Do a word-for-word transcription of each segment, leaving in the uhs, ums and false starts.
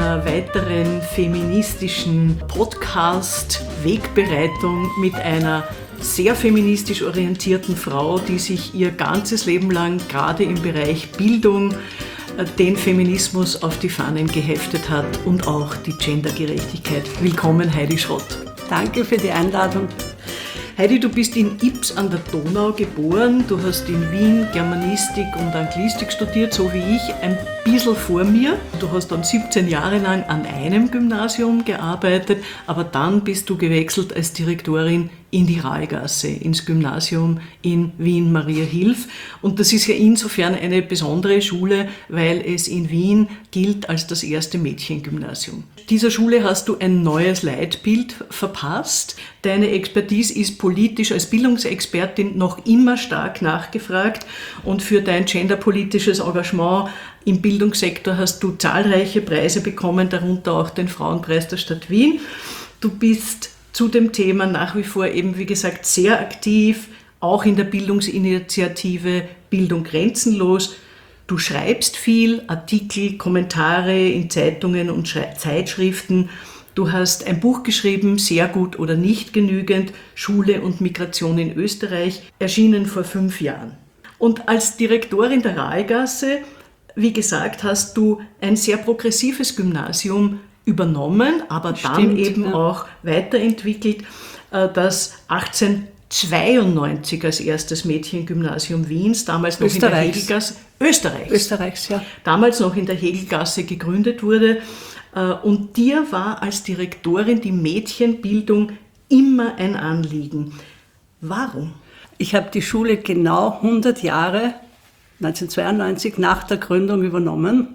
einer weiteren feministischen Podcast-Wegbereitung mit einer sehr feministisch orientierten Frau, die sich ihr ganzes Leben lang gerade im Bereich Bildung den Feminismus auf die Fahnen geheftet hat und auch die Gendergerechtigkeit. Willkommen, Heidi Schrott. Danke für die Einladung. Heidi, du bist in Ybbs an der Donau geboren, du hast in Wien Germanistik und Anglistik studiert, so wie ich, ein bisschen vor mir. Du hast dann siebzehn Jahre lang an einem Gymnasium gearbeitet, aber dann bist du gewechselt als Direktorin in die Rahlgasse, ins Gymnasium in Wien-Mariahilf. Und das ist ja insofern eine besondere Schule, weil es in Wien gilt als das erste Mädchengymnasium. Dieser Schule hast du ein neues Leitbild verpasst. Deine Expertise ist politisch als Bildungsexpertin noch immer stark nachgefragt und für dein genderpolitisches Engagement im Bildungssektor hast du zahlreiche Preise bekommen, darunter auch den Frauenpreis der Stadt Wien. Du bist zu dem Thema nach wie vor eben, wie gesagt, sehr aktiv, auch in der Bildungsinitiative Bildung grenzenlos. Du schreibst viel, Artikel, Kommentare in Zeitungen und Zeitschriften. Du hast ein Buch geschrieben, Sehr gut oder nicht genügend, Schule und Migration in Österreich, erschienen vor fünf Jahren. Und als Direktorin der Rahlgasse, wie gesagt, hast du ein sehr progressives Gymnasium übernommen, aber dann Stimmt, eben ja. auch weiterentwickelt, das achtzehnhundertzweiundneunzig als erstes Mädchengymnasium Wiens, damals noch in der Hegelgasse, Österreichs, Österreichs, ja. damals noch in der Hegelgasse gegründet wurde. Und dir war als Direktorin die Mädchenbildung immer ein Anliegen. Warum? Ich habe die Schule genau hundert Jahre, neunzehnhundertzweiundneunzig, nach der Gründung übernommen.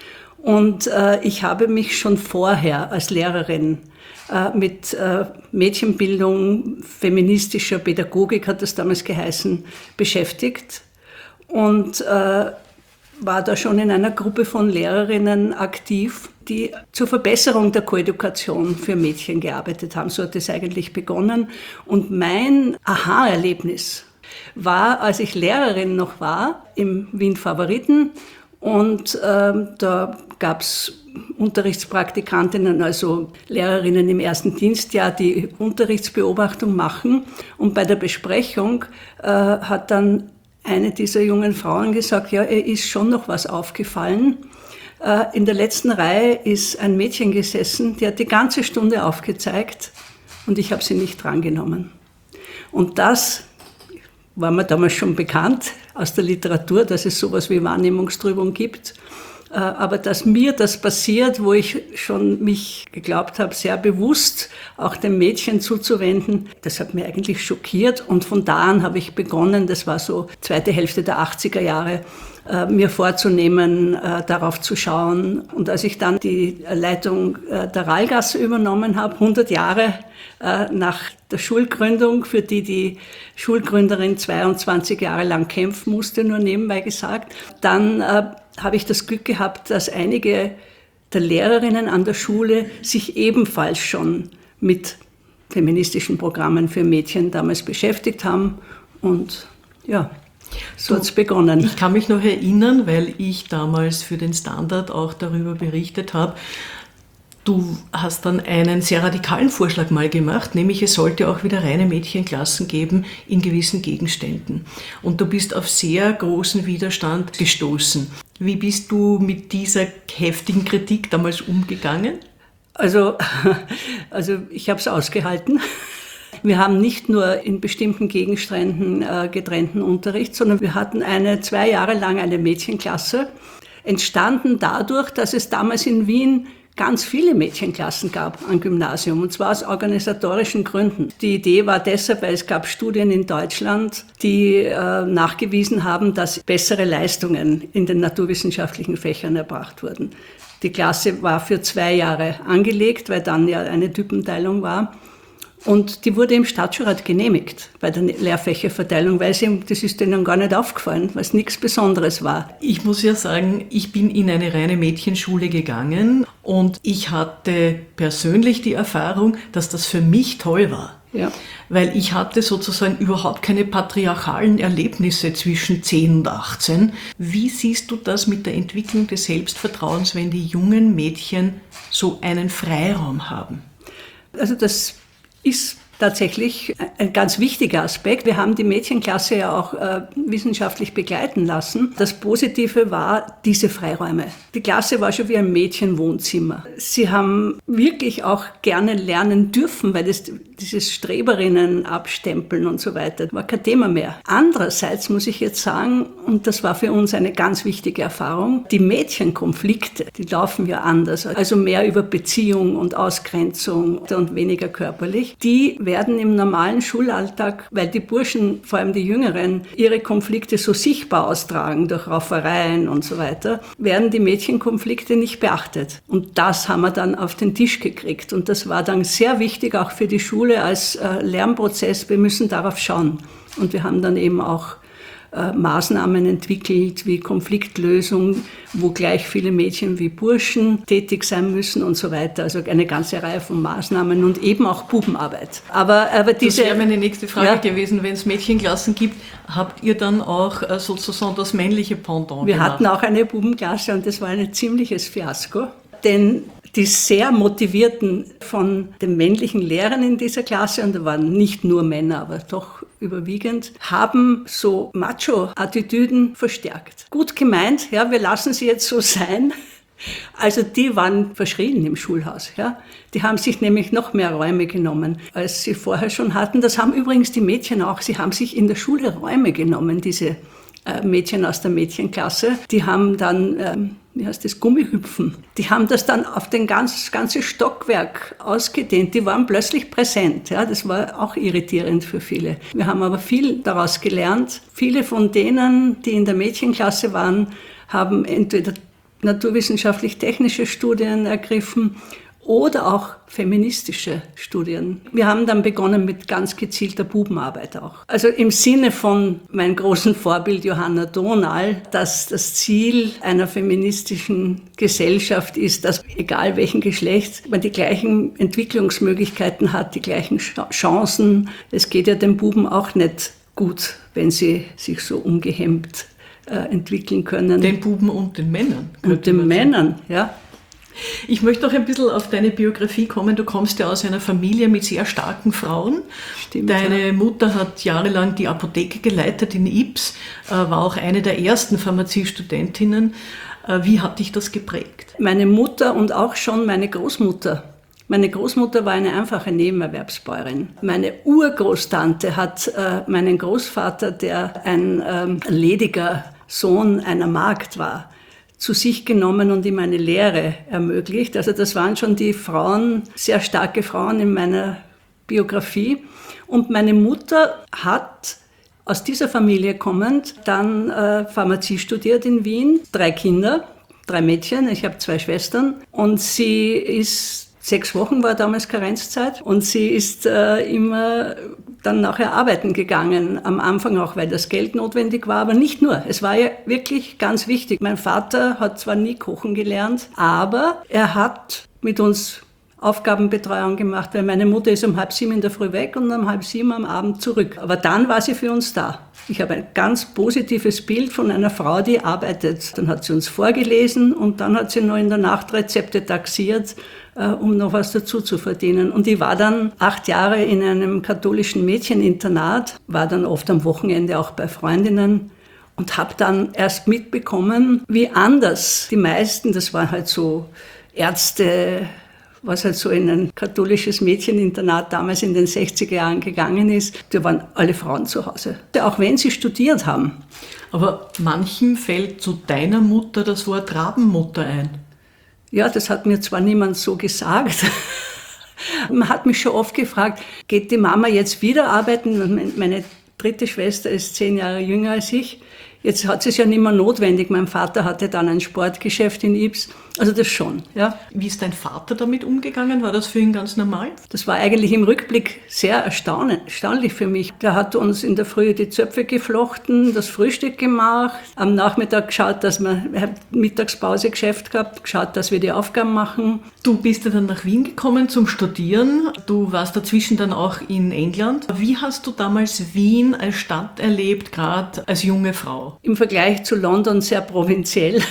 Und äh, ich habe mich schon vorher als Lehrerin äh, mit äh, Mädchenbildung, feministischer Pädagogik, hat das damals geheißen, beschäftigt. Und äh, war da schon in einer Gruppe von Lehrerinnen aktiv, die zur Verbesserung der Koedukation für Mädchen gearbeitet haben. So hat es eigentlich begonnen. Und mein Aha-Erlebnis war, als ich Lehrerin noch war, im Wien Favoriten. Und ähm, da gab es Unterrichtspraktikantinnen, also Lehrerinnen im ersten Dienstjahr, die Unterrichtsbeobachtung machen. Und bei der Besprechung äh, hat dann eine dieser jungen Frauen gesagt, ja, ihr ist schon noch was aufgefallen. Äh, in der letzten Reihe ist ein Mädchen gesessen, die hat die ganze Stunde aufgezeigt und ich habe sie nicht drangenommen. Und das war mir damals schon bekannt aus der Literatur, dass es sowas wie Wahrnehmungstrübung gibt. Aber dass mir das passiert, wo ich schon mich geglaubt habe, sehr bewusst auch dem Mädchen zuzuwenden, das hat mir eigentlich schockiert. Und von da an habe ich begonnen, das war so zweite Hälfte der achtziger Jahre, mir vorzunehmen, darauf zu schauen. Und als ich dann die Leitung der Rahlgasse übernommen habe, hundert Jahre nach der Schulgründung, für die die Schulgründerin zweiundzwanzig Jahre lang kämpfen musste, nur nebenbei gesagt, dann habe ich das Glück gehabt, dass einige der Lehrerinnen an der Schule sich ebenfalls schon mit feministischen Programmen für Mädchen damals beschäftigt haben. Und ja, so hat es begonnen. Ich kann mich noch erinnern, weil ich damals für den Standard auch darüber berichtet habe. Du hast dann einen sehr radikalen Vorschlag mal gemacht, nämlich es sollte auch wieder reine Mädchenklassen geben in gewissen Gegenständen. Und du bist auf sehr großen Widerstand gestoßen. Wie bist du mit dieser heftigen Kritik damals umgegangen? Also, also ich habe es ausgehalten. Wir haben nicht nur in bestimmten Gegenständen äh, getrennten Unterricht, sondern wir hatten eine zwei Jahre lang eine Mädchenklasse, entstanden dadurch, dass es damals in Wien ganz viele Mädchenklassen gab am Gymnasium, und zwar aus organisatorischen Gründen. Die Idee war deshalb, weil es gab Studien in Deutschland, die äh, nachgewiesen haben, dass bessere Leistungen in den naturwissenschaftlichen Fächern erbracht wurden. Die Klasse war für zwei Jahre angelegt, weil dann ja eine Typenteilung war. Und die wurde im Stadtschulrat genehmigt bei der Lehrfächerverteilung, weil sie, das ist denen gar nicht aufgefallen, weil es nichts Besonderes war. Ich muss ja sagen, ich bin in eine reine Mädchenschule gegangen und ich hatte persönlich die Erfahrung, dass das für mich toll war. Ja. Weil ich hatte sozusagen überhaupt keine patriarchalen Erlebnisse zwischen zehn und achtzehn. Wie siehst du das mit der Entwicklung des Selbstvertrauens, wenn die jungen Mädchen so einen Freiraum haben? Also das ist tatsächlich ein ganz wichtiger Aspekt. Wir haben die Mädchenklasse ja auch äh, wissenschaftlich begleiten lassen. Das Positive war diese Freiräume. Die Klasse war schon wie ein Mädchenwohnzimmer. Sie haben wirklich auch gerne lernen dürfen, weil das, dieses Streberinnen abstempeln und so weiter war kein Thema mehr. Andererseits muss ich jetzt sagen, und das war für uns eine ganz wichtige Erfahrung, die Mädchenkonflikte, die laufen ja anders, also mehr über Beziehung und Ausgrenzung und weniger körperlich. Die werden im normalen Schulalltag, weil die Burschen, vor allem die Jüngeren, ihre Konflikte so sichtbar austragen durch Raufereien und so weiter, werden die Mädchenkonflikte nicht beachtet. Und das haben wir dann auf den Tisch gekriegt. Und das war dann sehr wichtig auch für die Schule als äh, Lernprozess. Wir müssen darauf schauen. Und wir haben dann eben auch äh, Maßnahmen entwickelt wie Konfliktlösung, wo gleich viele Mädchen wie Burschen tätig sein müssen und so weiter. Also eine ganze Reihe von Maßnahmen und eben auch Bubenarbeit. Aber, aber diese, das wäre meine nächste Frage ja, gewesen. Wenn es Mädchenklassen gibt, habt ihr dann auch äh, sozusagen das männliche Pendant Wir gemacht? hatten auch eine Bubenklasse und das war ein ziemliches Fiasko. Denn die sehr motivierten von den männlichen Lehrern in dieser Klasse, und da waren nicht nur Männer, aber doch überwiegend, haben so Macho-Attitüden verstärkt. Gut gemeint, ja, wir lassen sie jetzt so sein. Also die waren verschrien im Schulhaus. Ja. Die haben sich nämlich noch mehr Räume genommen, als sie vorher schon hatten. Das haben übrigens die Mädchen auch. Sie haben sich in der Schule Räume genommen, diese Mädchen aus der Mädchenklasse. Die haben dann, ähm, wie heißt das, Gummihüpfen. Die haben das dann auf den ganz, ganze Stockwerk ausgedehnt. Die waren plötzlich präsent. Ja, das war auch irritierend für viele. Wir haben aber viel daraus gelernt. Viele von denen, die in der Mädchenklasse waren, haben entweder naturwissenschaftlich-technische Studien ergriffen oder auch feministische Studien. Wir haben dann begonnen mit ganz gezielter Bubenarbeit auch. Also im Sinne von meinem großen Vorbild Johanna Dohnal, dass das Ziel einer feministischen Gesellschaft ist, dass egal welchen Geschlechts man die gleichen Entwicklungsmöglichkeiten hat, die gleichen Chancen. Es geht ja den Buben auch nicht gut, wenn sie sich so ungehemmt äh, entwickeln können. Den Buben und den Männern. Und den Männern, ja. Ich möchte noch ein bisschen auf deine Biografie kommen. Du kommst ja aus einer Familie mit sehr starken Frauen. Stimmt, Deine ja. Mutter hat jahrelang die Apotheke geleitet in Ybbs, war auch eine der ersten Pharmaziestudentinnen. Wie hat dich das geprägt? Meine Mutter und auch schon meine Großmutter. Meine Großmutter war eine einfache Nebenerwerbsbäuerin. Meine Urgroßtante hat äh, meinen Großvater, der ein ähm, lediger Sohn einer Magd war, zu sich genommen und ihm eine Lehre ermöglicht. Also das waren schon die Frauen, sehr starke Frauen in meiner Biografie. Und meine Mutter hat aus dieser Familie kommend dann äh, Pharmazie studiert in Wien, drei Kinder, drei Mädchen, ich habe zwei Schwestern und sie ist Sechs Wochen war damals Karenzzeit und sie ist äh, immer dann nachher arbeiten gegangen. Am Anfang auch, weil das Geld notwendig war, aber nicht nur. Es war ja wirklich ganz wichtig. Mein Vater hat zwar nie kochen gelernt, aber er hat mit uns Aufgabenbetreuung gemacht, weil meine Mutter ist um halb sieben in der Früh weg und um halb sieben am Abend zurück. Aber dann war sie für uns da. Ich habe ein ganz positives Bild von einer Frau, die arbeitet. Dann hat sie uns vorgelesen und dann hat sie noch in der Nacht Rezepte taxiert, äh, um noch was dazu zu verdienen. Und ich war dann acht Jahre in einem katholischen Mädcheninternat, war dann oft am Wochenende auch bei Freundinnen und habe dann erst mitbekommen, wie anders die meisten, das waren halt so Ärzte, was halt so in ein katholisches Mädcheninternat damals in den sechziger Jahren gegangen ist, da waren alle Frauen zu Hause. Auch wenn sie studiert haben. Aber manchem fällt zu deiner Mutter das Wort Rabenmutter ein. Ja, das hat mir zwar niemand so gesagt. Man hat mich schon oft gefragt, geht die Mama jetzt wieder arbeiten? Meine dritte Schwester ist zehn Jahre jünger als ich. Jetzt hat es ja nicht mehr notwendig. Mein Vater hatte dann ein Sportgeschäft in Ybbs. Also das schon, ja. Wie ist dein Vater damit umgegangen? War das für ihn ganz normal? Das war eigentlich im Rückblick sehr erstaunlich für mich. Der hat uns in der Früh die Zöpfe geflochten, das Frühstück gemacht, am Nachmittag geschaut, dass wir, er hat Mittagspause Geschäft gehabt, geschaut, dass wir die Aufgaben machen. Du bist ja dann nach Wien gekommen zum Studieren. Du warst dazwischen dann auch in England. Wie hast du damals Wien als Stadt erlebt, gerade als junge Frau? Im Vergleich zu London sehr provinziell.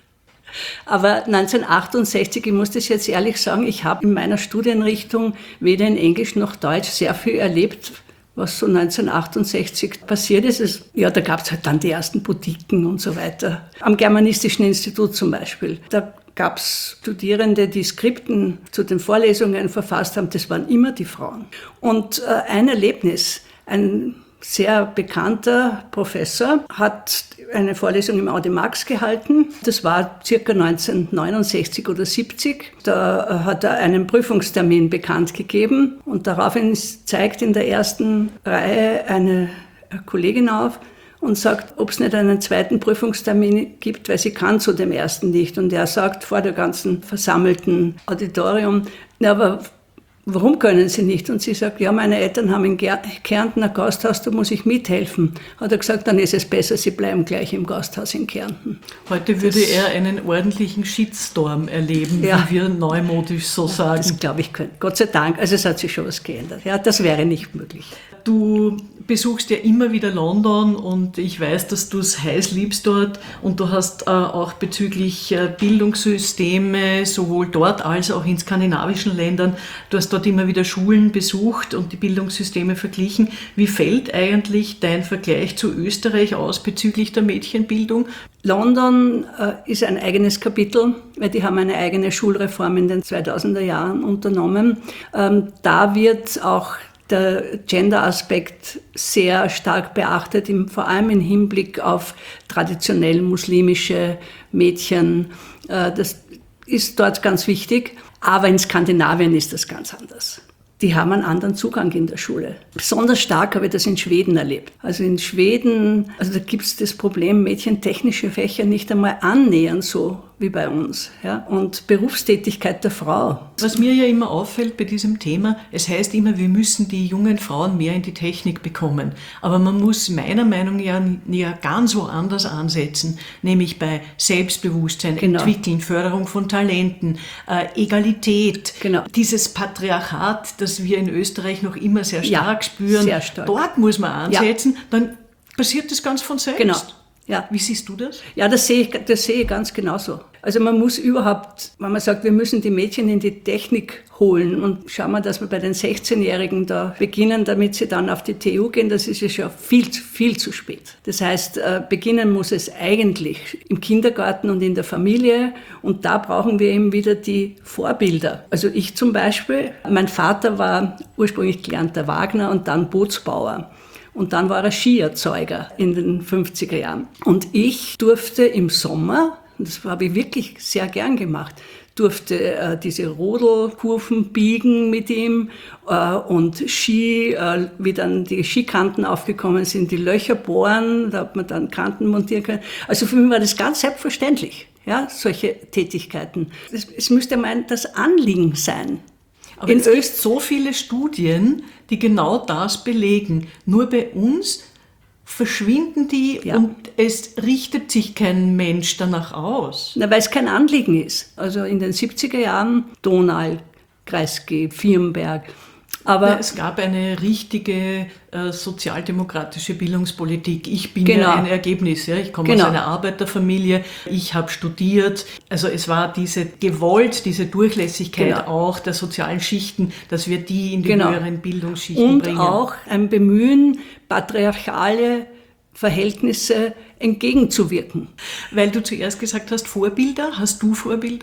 Aber neunzehnhundertachtundsechzig, ich muss das jetzt ehrlich sagen, ich habe in meiner Studienrichtung weder in Englisch noch Deutsch sehr viel erlebt, was so neunzehnhundertachtundsechzig passiert ist. Es, ja, da gab es halt dann die ersten Boutiquen und so weiter. Am Germanistischen Institut zum Beispiel. Da gab es Studierende, die Skripten zu den Vorlesungen verfasst haben. Das waren immer die Frauen. Und äh, ein Erlebnis, ein sehr bekannter Professor hat eine Vorlesung im Audimax gehalten. Das war circa neunzehnhundertneunundsechzig oder siebzig. Da hat er einen Prüfungstermin bekannt gegeben und daraufhin zeigt in der ersten Reihe eine Kollegin auf und sagt, ob es nicht einen zweiten Prüfungstermin gibt, weil sie kann zu dem ersten nicht. Und er sagt vor der ganzen versammelten Auditorium, na, aber warum können Sie nicht? Und sie sagt, ja, meine Eltern haben in Kärnten ein Gasthaus, da muss ich mithelfen. Hat er gesagt, dann ist es besser, Sie bleiben gleich im Gasthaus in Kärnten. Heute würde das, er einen ordentlichen Shitstorm erleben, ja, wie wir neumodisch so sagen. Das glaube ich, könnte. Gott sei Dank, also es hat sich schon was geändert. Ja, das wäre nicht möglich. Du besuchst ja immer wieder London und ich weiß, dass du es heiß liebst dort und du hast äh, auch bezüglich äh, Bildungssysteme sowohl dort als auch in skandinavischen Ländern, du hast dort immer wieder Schulen besucht und die Bildungssysteme verglichen. Wie fällt eigentlich dein Vergleich zu Österreich aus bezüglich der Mädchenbildung? London äh, ist ein eigenes Kapitel, weil die haben eine eigene Schulreform in den zweitausender Jahren unternommen. Ähm, da wird auch der Gender-Aspekt sehr stark beachtet, im, vor allem im Hinblick auf traditionell muslimische Mädchen. Äh, das ist dort ganz wichtig, aber in Skandinavien ist das ganz anders. Die haben einen anderen Zugang in der Schule. Besonders stark habe ich das in Schweden erlebt. Also in Schweden, also da gibt es das Problem, Mädchen technische Fächer nicht einmal annähernd so wie bei uns. Ja? Und Berufstätigkeit der Frau. Was mir ja immer auffällt bei diesem Thema, es heißt immer, wir müssen die jungen Frauen mehr in die Technik bekommen. Aber man muss meiner Meinung nach ja ganz woanders ansetzen, nämlich bei Selbstbewusstsein, genau, entwickeln, Förderung von Talenten, äh, Egalität, genau, dieses Patriarchat, das wir in Österreich noch immer sehr stark ja, spüren. Sehr stark. Dort muss man ansetzen, ja, dann passiert das ganz von selbst. Genau. Ja. Wie siehst du das? Ja, das sehe ich, das sehe ich ganz genauso. Also man muss überhaupt, wenn man sagt, wir müssen die Mädchen in die Technik holen und schauen wir, dass wir bei den sechzehnjährigen da beginnen, damit sie dann auf die T U gehen, das ist ja schon viel, viel zu spät. Das heißt, beginnen muss es eigentlich im Kindergarten und in der Familie und da brauchen wir eben wieder die Vorbilder. Also ich zum Beispiel, mein Vater war ursprünglich gelernter Wagner und dann Bootsbauer. Und dann war er Skierzeuger in den fünfziger Jahren. Und ich durfte im Sommer, das habe ich wirklich sehr gern gemacht, durfte äh, diese Rodelkurven biegen mit ihm äh, und Ski, äh, wie dann die Skikanten aufgekommen sind, die Löcher bohren, da hat man dann Kanten montieren können. Also für mich war das ganz selbstverständlich, ja, solche Tätigkeiten. Es, es müsste mein das Anliegen sein. Aber in es gibt so viele Studien, die genau das belegen. Nur bei uns verschwinden die, ja, und es richtet sich kein Mensch danach aus. Na, weil es kein Anliegen ist. Also in den siebziger Jahren Donau, Kreisky, Firnberg. Aber ja, es gab eine richtige äh, sozialdemokratische Bildungspolitik. Ich bin genau. ja ein Ergebnis. Ja. Ich komme genau. aus einer Arbeiterfamilie. Ich habe studiert. Also es war diese gewollt, diese Durchlässigkeit genau. auch der sozialen Schichten, dass wir die in die genau. höheren Bildungsschichten und bringen. Und auch ein Bemühen, patriarchale Verhältnisse entgegenzuwirken. Weil du zuerst gesagt hast, Vorbilder. Hast du Vorbilder?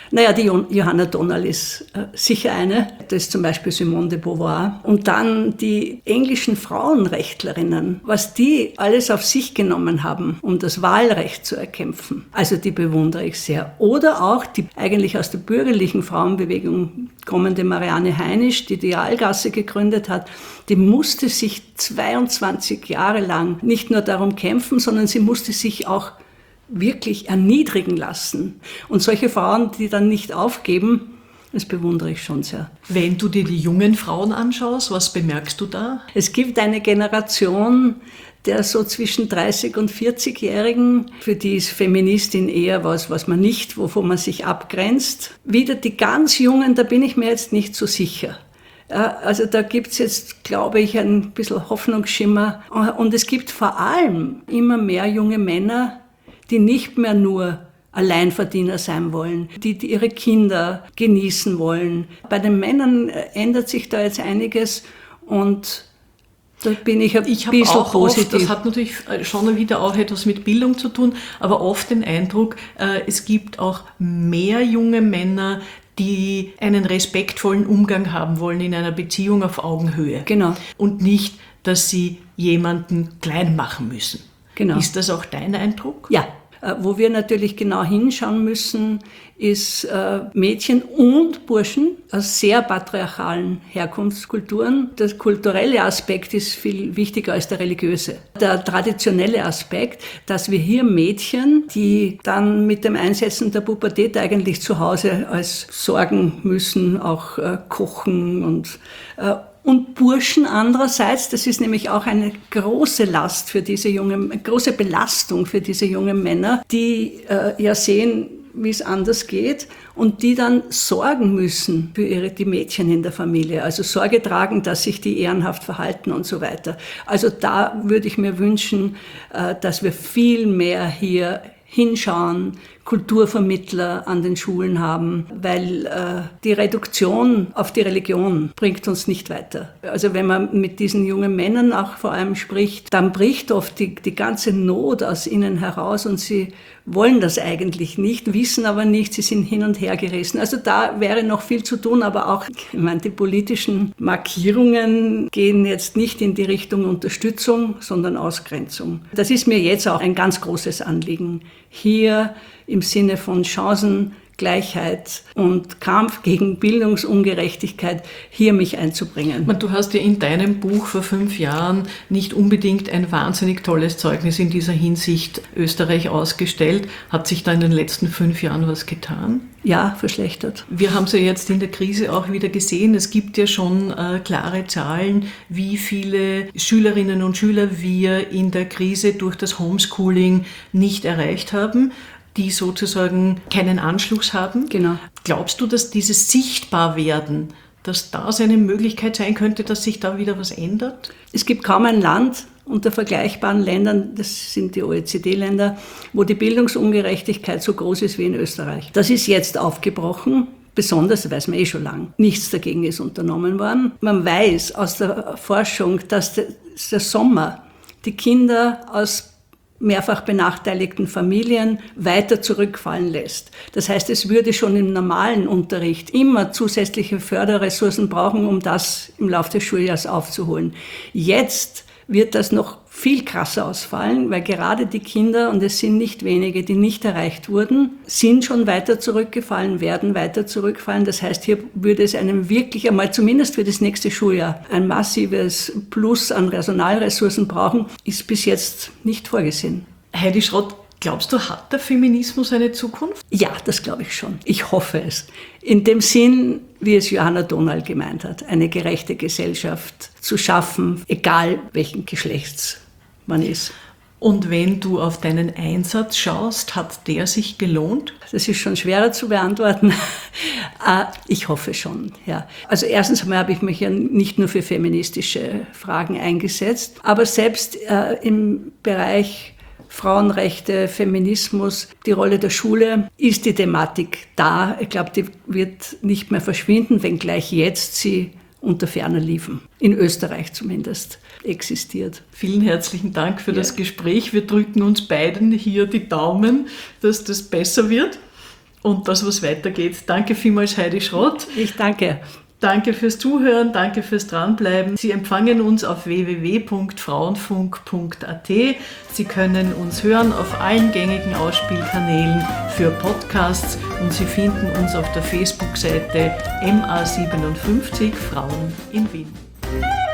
Naja, die Johanna Donal ist äh, sicher eine. Das ist zum Beispiel Simone de Beauvoir. Und dann die englischen Frauenrechtlerinnen, was die alles auf sich genommen haben, um das Wahlrecht zu erkämpfen. Also die bewundere ich sehr. Oder auch die eigentlich aus der bürgerlichen Frauenbewegung kommende Marianne Heinisch, die die Aalgasse gegründet hat, die musste sich zweiundzwanzig Jahre lang nicht nur darum kämpfen, sondern sie musste sich auch wirklich erniedrigen lassen. Und solche Frauen, die dann nicht aufgeben, das bewundere ich schon sehr. Wenn du dir die jungen Frauen anschaust, was bemerkst du da? Es gibt eine Generation der so zwischen dreißig- und vierzig-Jährigen, für die ist Feministin eher was, was man nicht, wovon man sich abgrenzt. Wieder die ganz Jungen, da bin ich mir jetzt nicht so sicher. Also da gibt es jetzt, glaube ich, ein bisschen Hoffnungsschimmer. Und es gibt vor allem immer mehr junge Männer, die nicht mehr nur Alleinverdiener sein wollen, die, die ihre Kinder genießen wollen. Bei den Männern ändert sich da jetzt einiges und da bin ich ein ich bisschen auch positiv. Oft, das hat natürlich schon wieder auch etwas mit Bildung zu tun, aber oft den Eindruck, es gibt auch mehr junge Männer, die einen respektvollen Umgang haben wollen in einer Beziehung auf Augenhöhe. Genau. Und nicht, dass sie jemanden klein machen müssen. Genau. Ist das auch dein Eindruck? Ja. Wo wir natürlich genau hinschauen müssen, ist äh, Mädchen und Burschen aus sehr patriarchalen Herkunftskulturen. Der kulturelle Aspekt ist viel wichtiger als der religiöse. Der traditionelle Aspekt, dass wir hier Mädchen, die dann mit dem Einsetzen der Pubertät eigentlich zu Hause als sorgen müssen, auch äh, kochen und äh, Und Burschen andererseits, das ist nämlich auch eine große Last für diese jungen, eine große Belastung für diese jungen Männer, die äh, ja sehen, wie es anders geht und die dann sorgen müssen für ihre, die Mädchen in der Familie. Also Sorge tragen, dass sich die ehrenhaft verhalten und so weiter. Also da würde ich mir wünschen, äh, dass wir viel mehr hier hinschauen, Kulturvermittler an den Schulen haben, weil äh, die Reduktion auf die Religion bringt uns nicht weiter. Also wenn man mit diesen jungen Männern auch vor allem spricht, dann bricht oft die, die ganze Not aus ihnen heraus und sie wollen das eigentlich nicht, wissen aber nicht, sie sind hin und her gerissen. Also da wäre noch viel zu tun, aber auch, ich meine, die politischen Markierungen gehen jetzt nicht in die Richtung Unterstützung, sondern Ausgrenzung. Das ist mir jetzt auch ein ganz großes Anliegen, hier im Sinne von Chancengleichheit und Kampf gegen Bildungsungerechtigkeit hier mich einzubringen. Du hast ja in deinem Buch vor fünf Jahren nicht unbedingt ein wahnsinnig tolles Zeugnis in dieser Hinsicht Österreich ausgestellt. Hat sich da in den letzten fünf Jahren was getan? Ja, verschlechtert. Wir haben es ja jetzt in der Krise auch wieder gesehen. Es gibt ja schon äh, klare Zahlen, wie viele Schülerinnen und Schüler wir in der Krise durch das Homeschooling nicht erreicht haben, die sozusagen keinen Anschluss haben. Genau. Glaubst du, dass dieses Sichtbarwerden, dass das eine Möglichkeit sein könnte, dass sich da wieder was ändert? Es gibt kaum ein Land unter vergleichbaren Ländern, das sind die O E C D-Länder, wo die Bildungsungerechtigkeit so groß ist wie in Österreich. Das ist jetzt aufgebrochen. Besonders, weiß man eh schon lang, nichts dagegen ist unternommen worden. Man weiß aus der Forschung, dass der Sommer die Kinder aus mehrfach benachteiligten Familien weiter zurückfallen lässt. Das heißt, es würde schon im normalen Unterricht immer zusätzliche Förderressourcen brauchen, um das im Laufe des Schuljahres aufzuholen. Jetzt wird das noch viel krasser ausfallen, weil gerade die Kinder, und es sind nicht wenige, die nicht erreicht wurden, sind schon weiter zurückgefallen, werden weiter zurückfallen. Das heißt, hier würde es einem wirklich einmal, zumindest für das nächste Schuljahr, ein massives Plus an Personalressourcen brauchen, ist bis jetzt nicht vorgesehen. Heidi Schrott, glaubst du, hat der Feminismus eine Zukunft? Ja, das glaube ich schon. Ich hoffe es. In dem Sinn, wie es Johanna Donal gemeint hat, eine gerechte Gesellschaft zu schaffen, egal welchen Geschlechts man ist. Und wenn du auf deinen Einsatz schaust, hat der sich gelohnt? Das ist schon schwerer zu beantworten. Ich hoffe schon, ja. Also erstens einmal habe ich mich ja nicht nur für feministische Fragen eingesetzt, aber selbst äh, im Bereich Frauenrechte, Feminismus, die Rolle der Schule, ist die Thematik da. Ich glaube, die wird nicht mehr verschwinden, wenngleich jetzt sie unter ferner Liefen, in Österreich zumindest, existiert. Vielen herzlichen Dank für ja. das Gespräch. Wir drücken uns beiden hier die Daumen, dass das besser wird. und das, was weitergeht. Danke vielmals, Heidi Schrott. Ich danke. Danke fürs Zuhören, danke fürs Dranbleiben. Sie empfangen uns auf w w w punkt frauenfunk punkt a t. Sie können uns hören auf allen gängigen Ausspielkanälen für Podcasts und Sie finden uns auf der Facebook-Seite M A siebenundfünfzig Frauen in Wien.